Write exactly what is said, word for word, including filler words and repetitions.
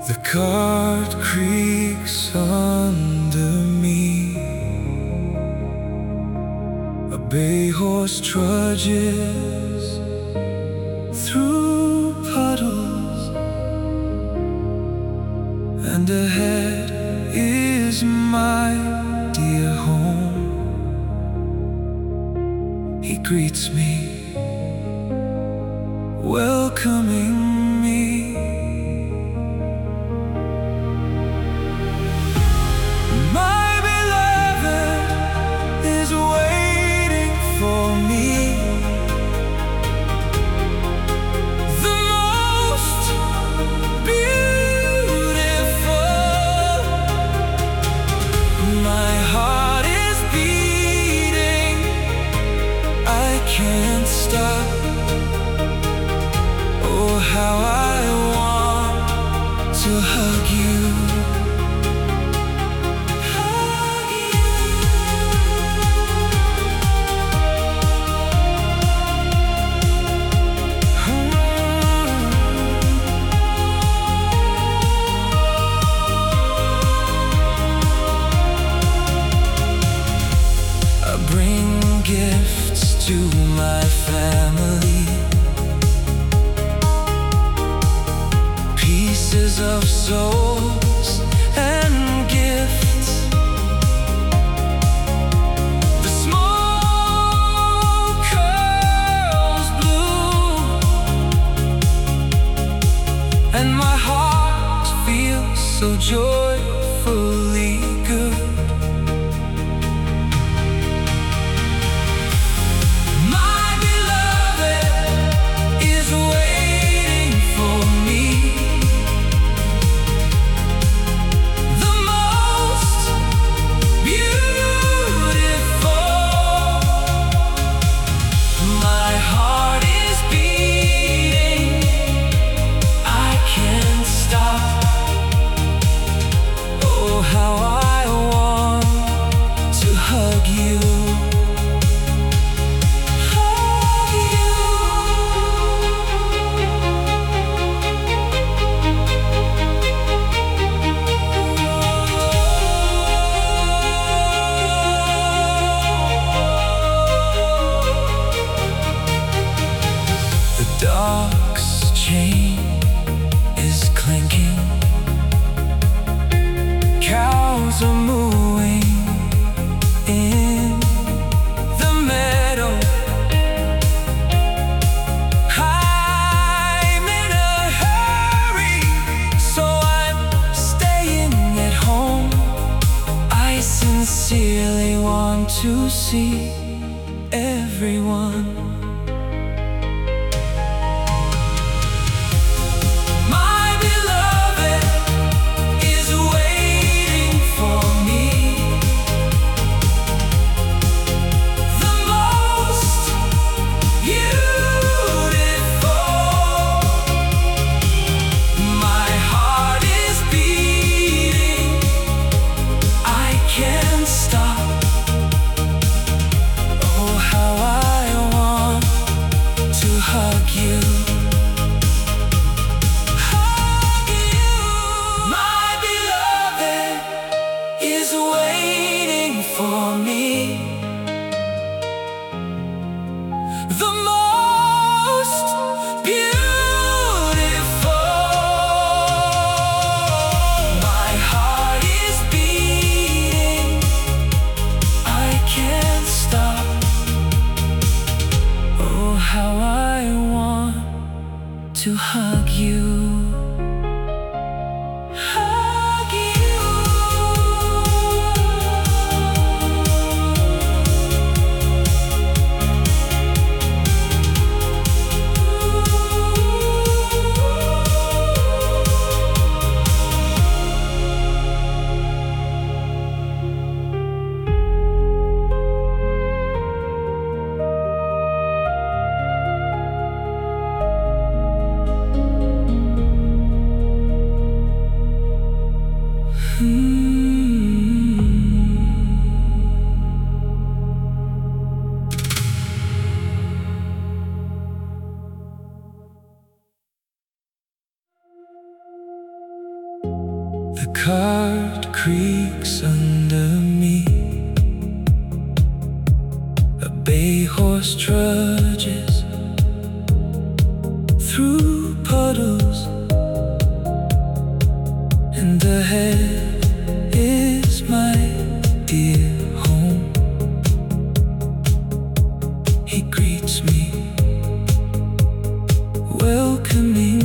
The cart creaks under me, a bay horse trudges through puddles, and ahead is my dear home. He greets me, welcoming me. My beloved is waiting for me, the most beautiful. My heart is beating, I can't stop. Oh, how I want to hug you. Gifts to my family, pieces of souls and gifts. The smoke curls blue, and my heart feels so joyfully good. Dock's chain is clinking, cows are mooing in the meadow. I'm in a hurry, so I'm staying at home. I sincerely want to see everyone. The most beautiful. My heart is beating, I can't stop. Oh, how I want to hug you. The cart creaks under me, a bay horse trudges through puddles, and ahead is my dear home. He greets me, welcoming